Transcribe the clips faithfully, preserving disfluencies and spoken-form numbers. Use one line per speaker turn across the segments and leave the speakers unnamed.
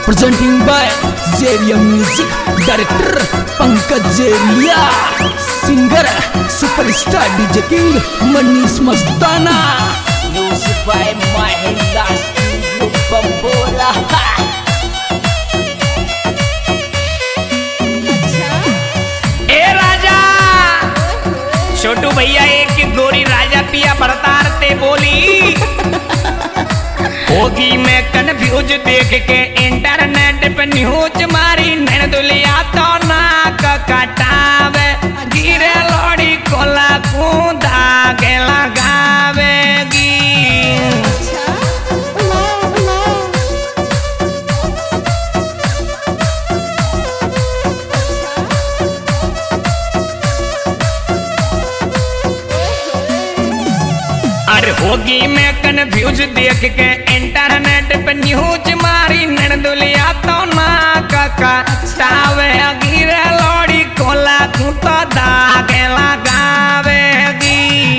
presenting by Xavier Music, director Pankaj Xavier, singer superstar D J King Manish Mastana,
music by Mahindra Studio Bambola. ए राजा छोटू भैया एक गोरी राजा पिया बरतार ते बोली होगी मैं कन्फ्यूज देख के इंटरनेट पे न्यूज मारी नैन दुलिया तो नाक कटावे गिरे लौड़ी कोला कूदा के लगावेगी। अरे होगी मैं कन्फ्यूज देख के इंटरनेट पे न्यूज मारी नैन दुलिया तो नाक कटावे गिरे लौड़ी कोला कूदा दागे लगावेगी।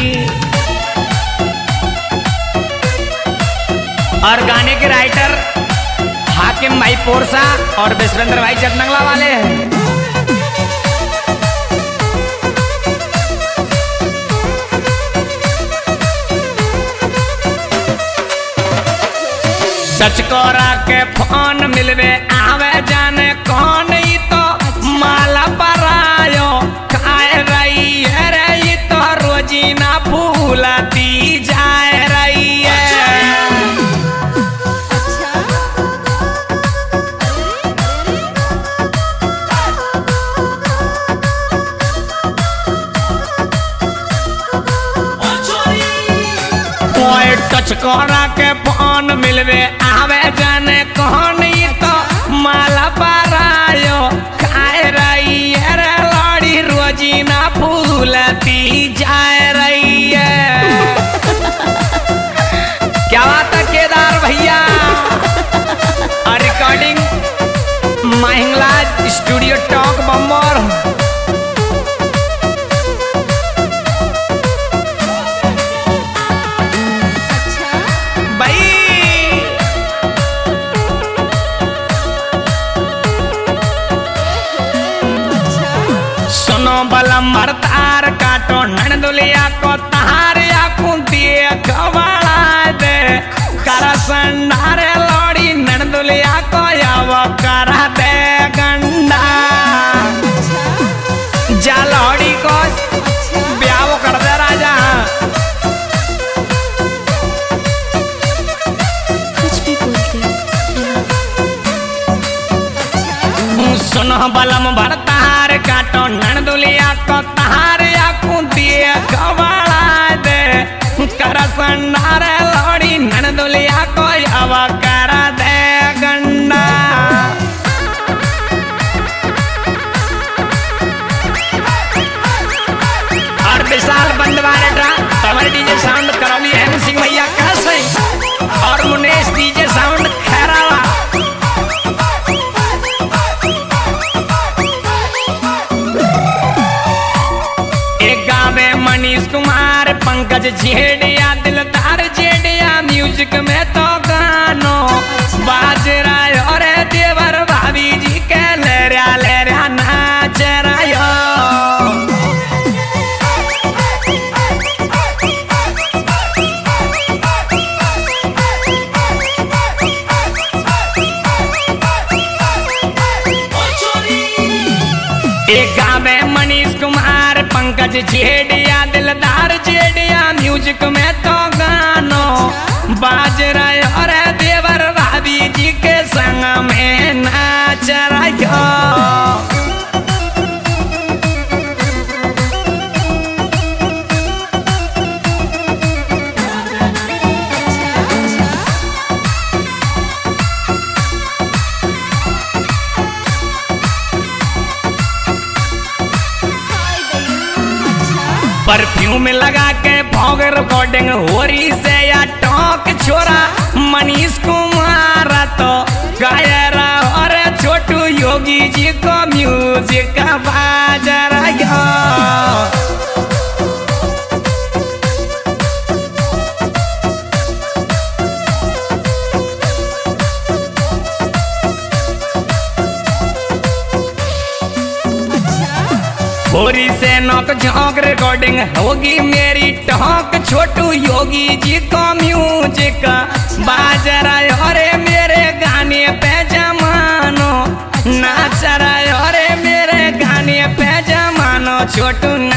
और गाने के राइटर हाकिम भाई पोरसा और विश्वेंद्र भाई जगनंगला वाले हैं। सच कोरा के फोन मिलवे आवे जाने कौन ही तो माला परायो खाए रही है रे ये तो रोजीना भूलती जाए रही है। कोई टच कोरा के फोन मिलवे आवे जाने कौन ही तो माला परायो खाए रही है रे लौड़ी रोजीना भूलती जाए रही है। क्या बात है केदार भैया। और रिकॉर्डिंग महिंगला स्टूडियो टॉक बम्बर। बलम भरतार काटो नन दुलिया को तार आँखों दिए खवाड़ा दे कर संडारे लौड़ी नन दुलिया को याव करा दे गंडा जा लौड़ी को ब्याह कर दे राजा।
कुछ भी बोलते
सुनो बलम भरतार काटो नन दुलिया को तार आँखों दिए खवाड़ा दे कर संडारे लौड़ी नन दुलिया को याव करा दे गंडा। और विशाल बंदवारे ड्रा तमर डीजे साउंड करौली है सिंह भैया कैसे और मुनेश डीजे साउंड खैरावा। मनीष कुमार पंकज जेडिया दिलदार जेडिया म्यूजिक में तो गानो बाज रहा और देवर भाभी जी के लहरा लहरा नाच रहा। एक गावे मनीष कुमार पंकज जेडिया दिलदार जेडिया म्यूजिक में तो गानो बाज रहे और देवर भाभी जी के संग में नाच रहा। परफ्यूम लगा के भोग रिकॉर्डिंग हो रही से या टॉक छोरा मनीष कुमार तो गायरा और छोटू योगी जी को म्यूजिक बाज रहा। होरी से नौक झोंक रिकॉर्डिंग होगी मेरी टोक छोटू योगी जी को म्यूजिक बाज रहा अरे मेरे गाने पे जमानो नाच रहा अरे मेरे गाने पे जमानो छोटू